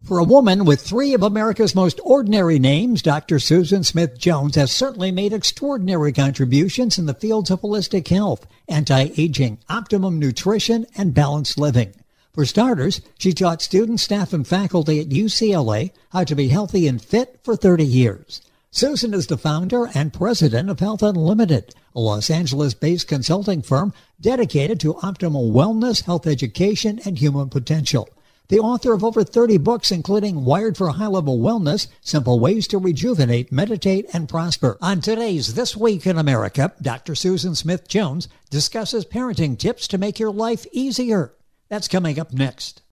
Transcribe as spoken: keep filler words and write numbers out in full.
For a woman with three of America's most ordinary names, Doctor Susan Smith Jones has certainly made extraordinary contributions in the fields of holistic health, anti-aging, optimum nutrition, and balanced living. For starters, she taught students, staff, and faculty at U C L A how to be healthy and fit for thirty years. Susan is the founder and president of Health Unlimited, a Los Angeles-based consulting firm dedicated to optimal wellness, health education, and human potential. The author of over thirty books, including Wired for High-Level Wellness, Simple Ways to Rejuvenate, Meditate, and Prosper. On today's This Week in America, Doctor Susan Smith Jones discusses parenting tips to make your life easier. That's coming up next.